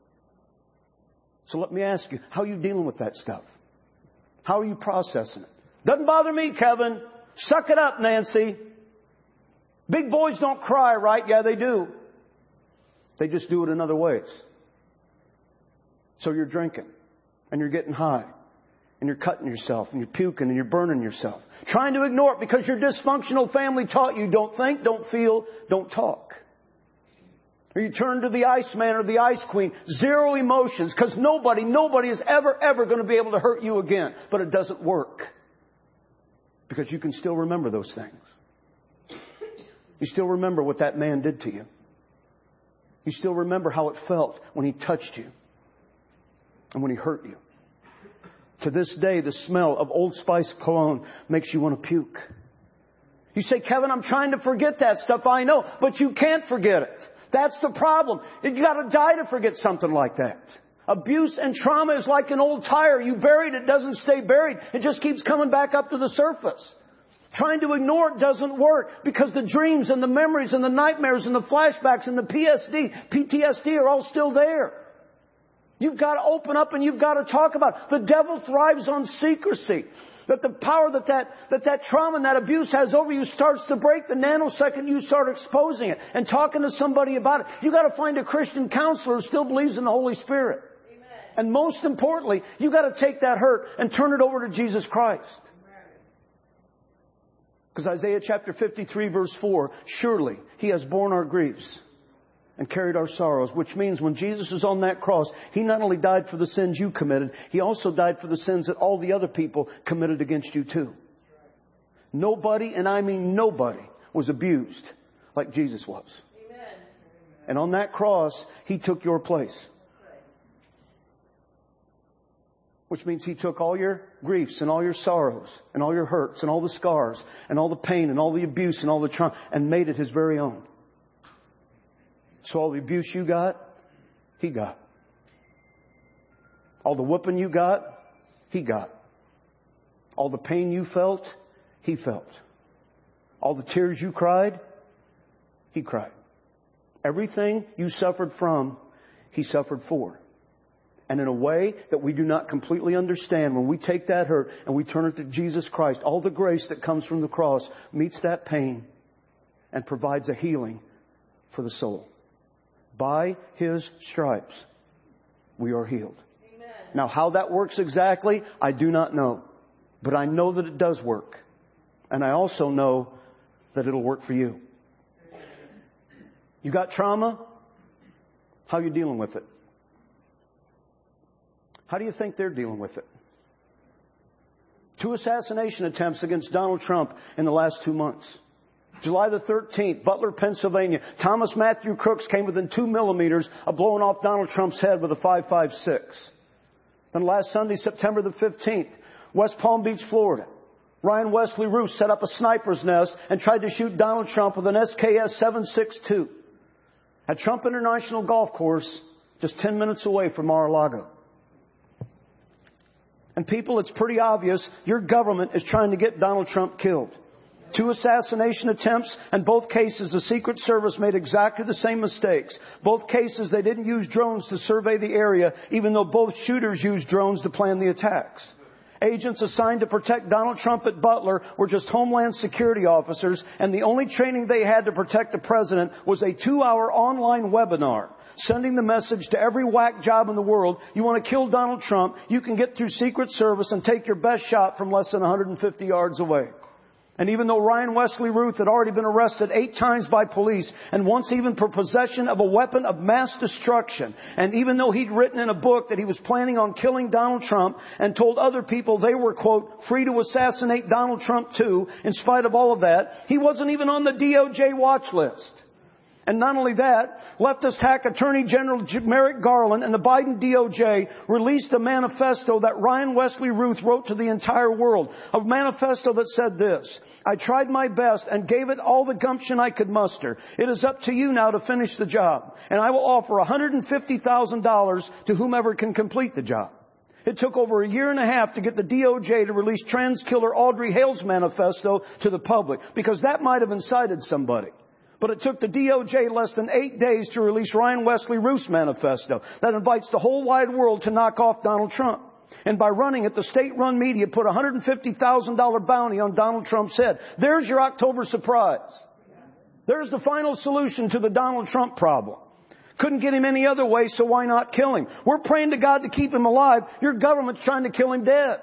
A: So let me ask you, how are you dealing with that stuff? How are you processing it? Doesn't bother me, Kevin. Suck it up, Nancy. Big boys don't cry, right? Yeah, they do. They just do it in other ways. So you're drinking and you're getting high and you're cutting yourself and you're puking and you're burning yourself. Trying to ignore it because your dysfunctional family taught you don't think, don't feel, don't talk. Or you turn to the Iceman or the Ice Queen. Zero emotions because nobody is ever going to be able to hurt you again. But it doesn't work. Because you can still remember those things. You still remember what that man did to you. You still remember how it felt when he touched you and when he hurt you. To this day, the smell of Old Spice cologne makes you want to puke. You say, Kevin, I'm trying to forget that stuff. I know, but you can't forget it. That's the problem. You got to die to forget something like that. Abuse and trauma is like an old tire. You bury it, it doesn't stay buried. It just keeps coming back up to the surface. Trying to ignore it doesn't work because the dreams and the memories and the nightmares and the flashbacks and the PTSD are all still there. You've got to open up and you've got to talk about it. The devil thrives on secrecy. That the power that trauma and that abuse has over you starts to break the nanosecond you start exposing it and talking to somebody about it. You've got to find a Christian counselor who still believes in the Holy Spirit. Amen. And most importantly, you've got to take that hurt and turn it over to Jesus Christ. Because Isaiah chapter 53 verse 4, surely He has borne our griefs and carried our sorrows, which means when Jesus was on that cross, He not only died for the sins you committed, He also died for the sins that all the other people committed against you too. Nobody, and I mean nobody, was abused like Jesus was. Amen. And on that cross, He took your place. Which means He took all your griefs and all your sorrows and all your hurts and all the scars and all the pain and all the abuse and all the trauma and made it His very own. So all the abuse you got, He got. All the whooping you got, He got. All the pain you felt, He felt. All the tears you cried, He cried. Everything you suffered from, He suffered for. And in a way that we do not completely understand, when we take that hurt and we turn it to Jesus Christ, all the grace that comes from the cross meets that pain and provides a healing for the soul. By His stripes, we are healed. Amen. Now, how that works exactly, I do not know. But I know that it does work. And I also know that it'll work for you. You got trauma? How are you dealing with it? How do you think they're dealing with it? 2 assassination attempts against Donald Trump in the last 2 months. July the 13th, Butler, Pennsylvania. Thomas Matthew Crooks came within 2 millimeters of blowing off Donald Trump's head with a .556. Then last Sunday, September the 15th, West Palm Beach, Florida. Ryan Wesley Ruth set up a sniper's nest and tried to shoot Donald Trump with an SKS 762 at Trump International Golf Course, just 10 minutes away from Mar-a-Lago. And people, it's pretty obvious your government is trying to get Donald Trump killed. 2 assassination attempts, and both cases the Secret Service made exactly the same mistakes. Both cases they didn't use drones to survey the area, even though both shooters used drones to plan the attacks. Agents assigned to protect Donald Trump at Butler were just Homeland Security officers, and the only training they had to protect the president was a 2-hour online webinar, sending the message to every whack job in the world: you want to kill Donald Trump, you can get through Secret Service and take your best shot from less than 150 yards away. And even though Ryan Wesley Ruth had already been arrested 8 times by police, and once even for possession of a weapon of mass destruction, and even though he'd written in a book that he was planning on killing Donald Trump and told other people they were, quote, free to assassinate Donald Trump too, in spite of all of that, he wasn't even on the DOJ watch list. And not only that, leftist hack Attorney General Merrick Garland and the Biden DOJ released a manifesto that Ryan Wesley Ruth wrote to the entire world. A manifesto that said this: I tried my best and gave it all the gumption I could muster. It is up to you now to finish the job. And I will offer $150,000 to whomever can complete the job. It took over a year and a half to get the DOJ to release trans killer Audrey Hale's manifesto to the public, because that might have incited somebody. But it took the DOJ less than 8 days to release Ryan Wesley Ruth's manifesto that invites the whole wide world to knock off Donald Trump. And by running it, the state-run media put a $150,000 bounty on Donald Trump's head. There's your October surprise. There's the final solution to the Donald Trump problem. Couldn't get him any other way, so why not kill him? We're praying to God to keep him alive. Your government's trying to kill him dead.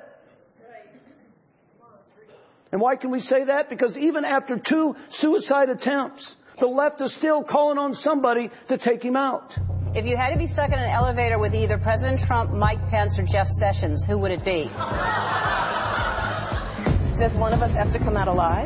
A: And why can we say that? Because even after 2 suicide attempts, the left is still calling on somebody to take him out.
I: If you had to be stuck in an elevator with either President Trump, Mike Pence, or Jeff Sessions, who would it be?
B: Does one of us have to come out alive?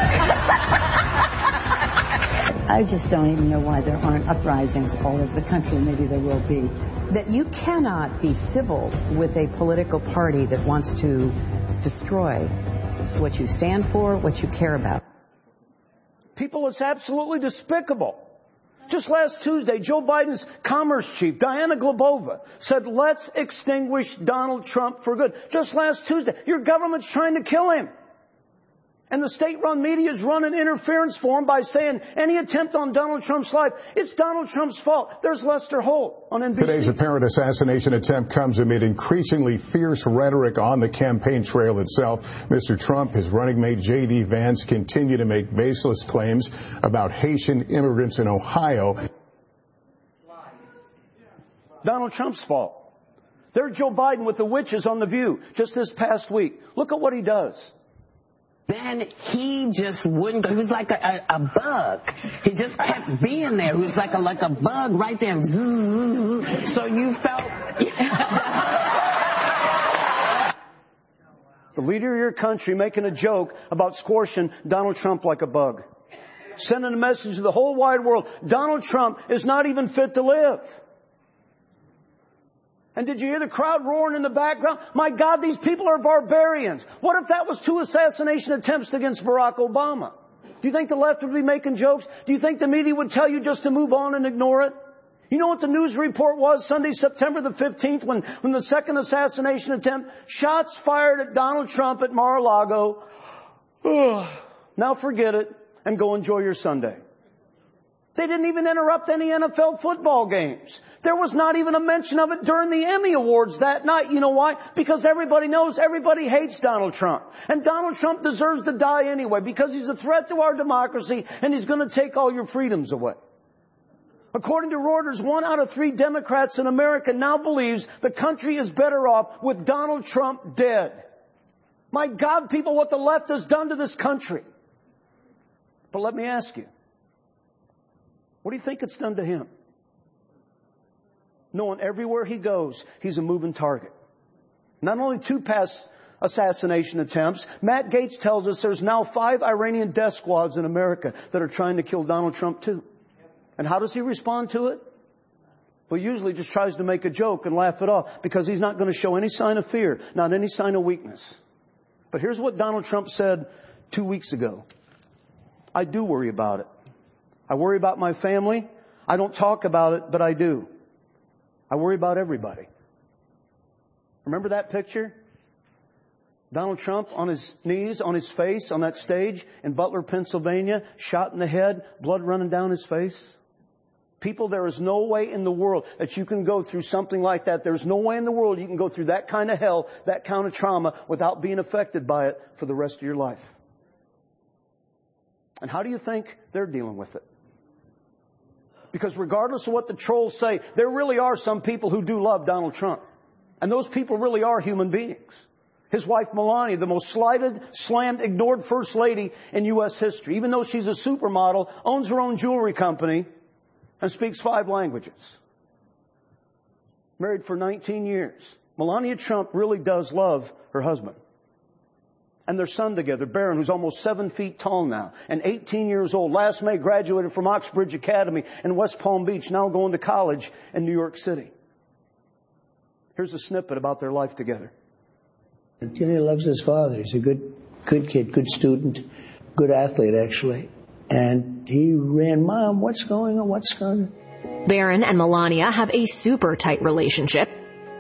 J: I just don't even know why there aren't uprisings all over the country. Maybe there will be.
K: That you cannot be civil with a political party that wants to destroy what you stand for, what you care about.
A: People, it's absolutely despicable. Just last Tuesday, Joe Biden's commerce chief, Diana Glebova, said, let's extinguish Donald Trump for good. Just last Tuesday. Your government's trying to kill him. And the state-run media is running interference for him by saying any attempt on Donald Trump's life, it's Donald Trump's fault. There's Lester Holt on NBC.
L: Today's apparent assassination attempt comes amid increasingly fierce rhetoric on the campaign trail itself. Mr. Trump, his running mate J.D. Vance continue to make baseless claims about Haitian immigrants in Ohio.
A: Donald Trump's fault. There's Joe Biden with the witches on The View just this past week. Look at what he does.
M: then he just wouldn't go. He was like a bug. He just kept being there. He was like a bug right there. So you felt...
A: The leader of your country making a joke about squashing Donald Trump like a bug. Sending a message to the whole wide world. Donald Trump is not even fit to live. And did you hear the crowd roaring in the background? My God, these people are barbarians. What if that was 2 assassination attempts against Barack Obama? Do you think the left would be making jokes? Do you think the media would tell you just to move on and ignore it? You know what the news report was Sunday, September the 15th, when the second assassination attempt? Shots fired at Donald Trump at Mar-a-Lago. Now forget it and go enjoy your Sunday. They didn't even interrupt any NFL football games. There was not even a mention of it during the Emmy Awards that night. You know why? Because everybody knows, everybody hates Donald Trump. And Donald Trump deserves to die anyway because he's a threat to our democracy and he's going to take all your freedoms away. According to Reuters, 1 out of 3 Democrats in America now believes the country is better off with Donald Trump dead. My God, people, what the left has done to this country. But let me ask you, what do you think it's done to him? Knowing everywhere he goes, he's a moving target. Not only 2 past assassination attempts, Matt Gaetz tells us there's now 5 Iranian death squads in America that are trying to kill Donald Trump too. And how does he respond to it? Well, usually just tries to make a joke and laugh it off because he's not going to show any sign of fear, not any sign of weakness. But here's what Donald Trump said 2 weeks ago. I do worry about it. I worry about my family. I don't talk about it, but I do. I worry about everybody. Remember that picture? Donald Trump on his knees, on his face, on that stage in Butler, Pennsylvania, shot in the head, blood running down his face. People, there is no way in the world that you can go through something like that. There's no way in the world you can go through that kind of hell, that kind of trauma without being affected by it for the rest of your life. And how do you think they're dealing with it? Because regardless of what the trolls say, there really are some people who do love Donald Trump. And those people really are human beings. His wife Melania, the most slighted, slammed, ignored first lady in U.S. history. Even though she's a supermodel, owns her own jewelry company, and speaks 5 languages. Married for 19 years. Melania Trump really does love her husband. And their son together, Barron, who's almost 7 feet tall now, and 18 years old. Last May graduated from Oxbridge Academy in West Palm Beach, now going to college in New York City. Here's a snippet about their life together.
G: He loves his father. He's a good kid, good student, good athlete, actually. And he ran, Mom, what's going on?
N: Barron and Melania have a super tight relationship.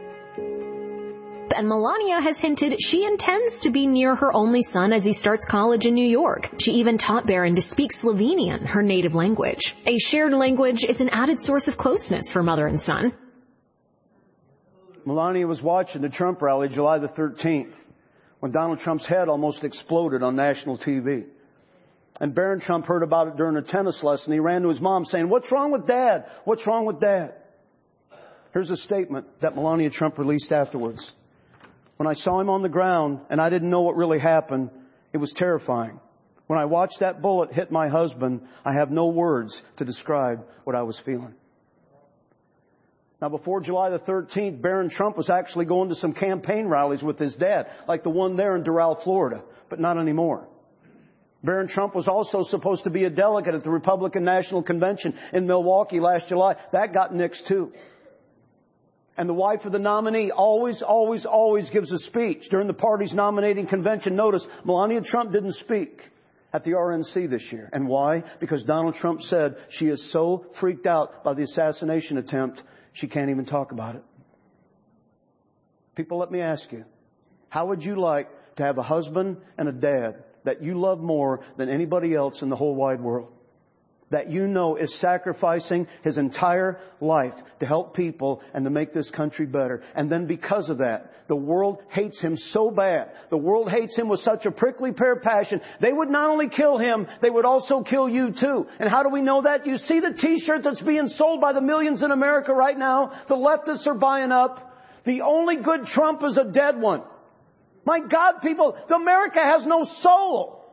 N: And Melania has hinted she intends to be near her only son as he starts college in New York. She even taught Barron to speak Slovenian, her native language. A shared language is an added source of closeness for mother and son.
A: Melania was watching the Trump rally July the 13th when Donald Trump's head almost exploded on national TV. And Barron Trump heard about it during a tennis lesson. He ran to his mom saying, "What's wrong with Dad? What's wrong with Dad?" Here's a statement that Melania Trump released afterwards. When I saw him on the ground and I didn't know what really happened, it was terrifying. When I watched that bullet hit my husband, I have no words to describe what I was feeling. Now, before July the 13th, Barron Trump was actually going to some campaign rallies with his dad, like the one there in Doral, Florida, but not anymore. Barron Trump was also supposed to be a delegate at the Republican National Convention in Milwaukee last July. That got nixed too. And the wife of the nominee always gives a speech during the party's nominating convention. Notice, Melania Trump didn't speak at the RNC this year. And why? Because Donald Trump said she is so freaked out by the assassination attempt, she can't even talk about it. People, let me ask you, how would you like to have a husband and a dad that you love more than anybody else in the whole wide world? That you know is sacrificing his entire life to help people and to make this country better. And then because of that, the world hates him so bad. The world hates him with such a prickly pear passion. They would not only kill him, they would also kill you too. And how do we know that? You see the t-shirt that's being sold by the millions in America right now? The leftists are buying up. The only good Trump is a dead one. My God, people, America has no soul.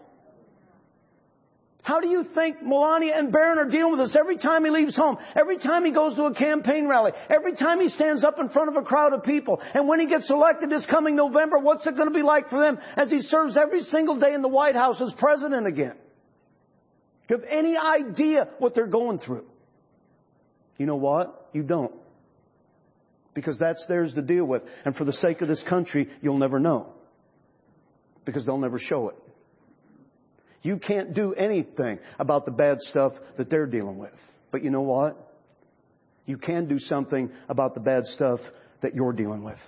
A: How do you think Melania and Barron are dealing with this every time he leaves home? Every time he goes to a campaign rally? Every time he stands up in front of a crowd of people? And when he gets elected this coming November, what's it going to be like for them as he serves every single day in the White House as president again? Do you have any idea what they're going through? You know what? You don't. Because that's theirs to deal with. And for the sake of this country, you'll never know. Because they'll never show it. You can't do anything about the bad stuff that they're dealing with. But you know what? You can do something about the bad stuff that you're dealing with.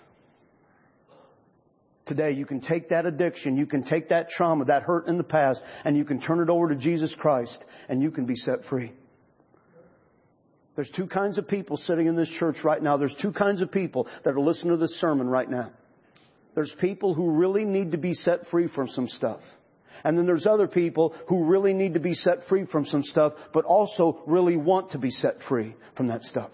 A: Today, you can take that addiction, you can take that trauma, that hurt in the past, and you can turn it over to Jesus Christ, and you can be set free. There's two kinds of people sitting in this church right now. There's two kinds of people that are listening to this sermon right now. There's people who really need to be set free from some stuff. And then there's other people who really need to be set free from some stuff, but also really want to be set free from that stuff.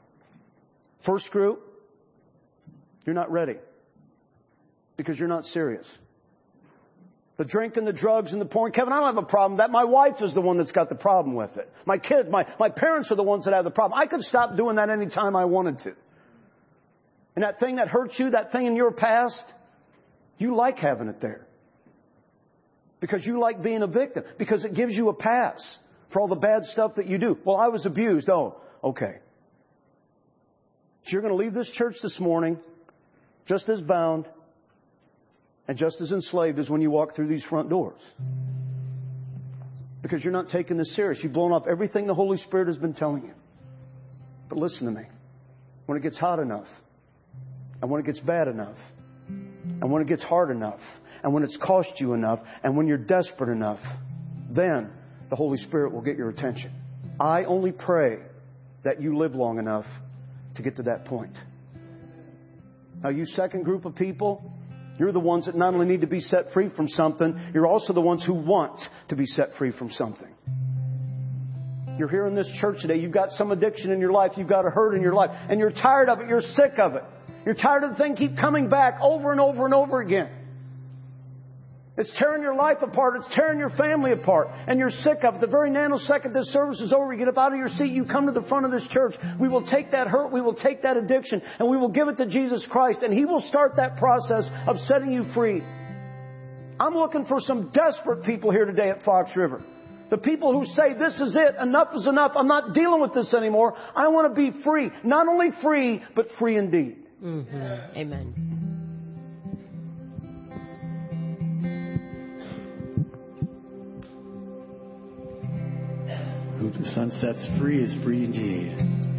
A: First group, you're not ready. Because you're not serious. The drink and the drugs and the porn. Kevin, I don't have a problem with that. My wife is the one that's got the problem with it. My kids, my parents are the ones that have the problem. I could stop doing that anytime I wanted to. And that thing that hurts you, that thing in your past, you like having it there. Because you like being a victim. Because it gives you a pass for all the bad stuff that you do. Well, I was abused. Oh, okay. So you're going to leave this church this morning just as bound and just as enslaved as when you walk through these front doors. Because you're not taking this serious. You've blown off everything the Holy Spirit has been telling you. But listen to me. When it gets hot enough, and when it gets bad enough, and when it gets hard enough, and when it's cost you enough, and when you're desperate enough, then the Holy Spirit will get your attention. I only pray that you live long enough to get to that point. Now, you second group of people, you're the ones that not only need to be set free from something, you're also the ones who want to be set free from something. You're here in this church today. You've got some addiction in your life. You've got a hurt in your life. And you're tired of it. You're sick of it. You're tired of the thing keep coming back over and over and over again. It's tearing your life apart. It's tearing your family apart. And you're sick of it. The very nanosecond this service is over, you get up out of your seat, you come to the front of this church. We will take that hurt, we will take that addiction, and we will give it to Jesus Christ. And He will start that process of setting you free. I'm looking for some desperate people here today at Fox River. The people who say, this is it, enough is enough, I'm not dealing with this anymore. I want to be free. Not only free, but free indeed.
B: Mm-hmm. Amen.
O: Who the Son sets free is free indeed.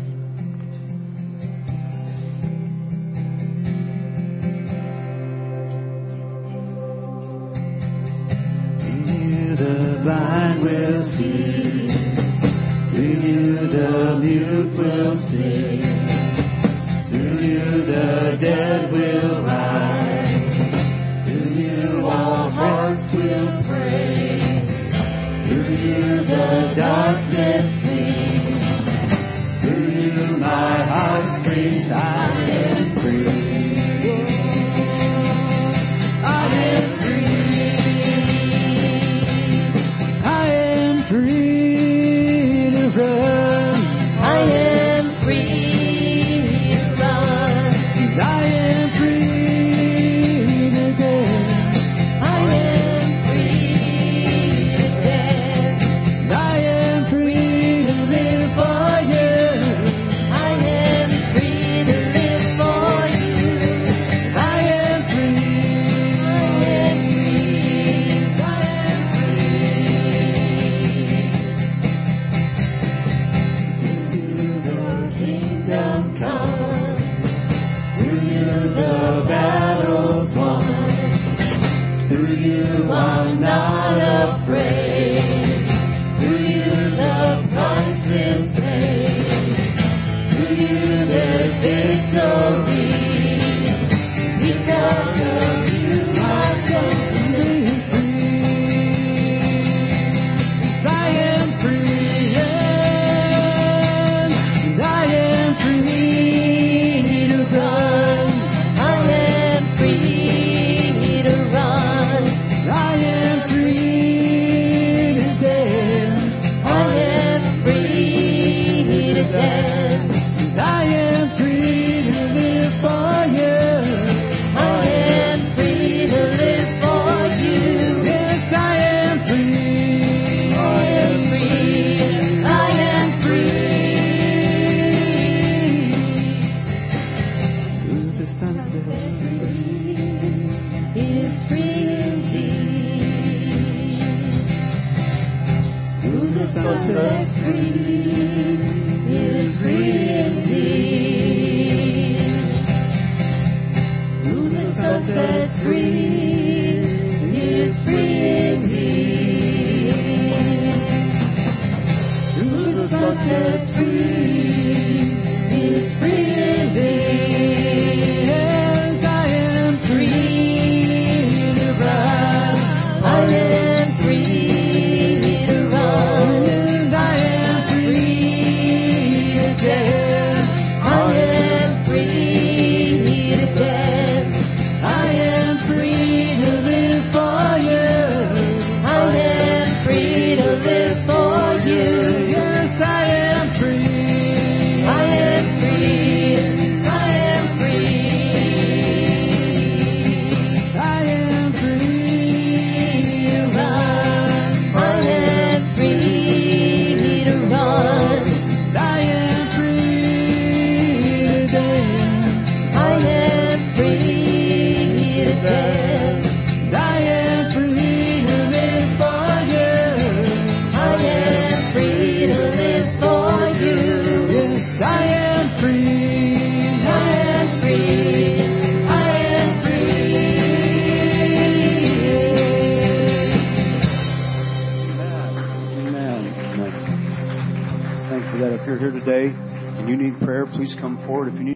O: In you the blind will see, through you the mute will sing, through you the dead will rise, through you all hearts will pray. Through you the darkness flees. Through you my heart screams, I am free. I am free. I am free to run. I am free to run. I am free. Son sets free is free indeed. Who the Son sets free is free indeed. Who the Son sets free is free indeed. Yes, I am free to run. I am free to run. I am free to dance. I am free to dance. I am free to live for you. I am free to live for you. Yes, I am free. I am free. I am free. I am free to run. I am free to run. I am free to dance. I am free to dance. I am free to live for you. I am free to live for you. Yes, I am free. I am free. I am free.
A: Amen. Amen. Thank you for that. If you're here today and you need prayer, please come forward. If you need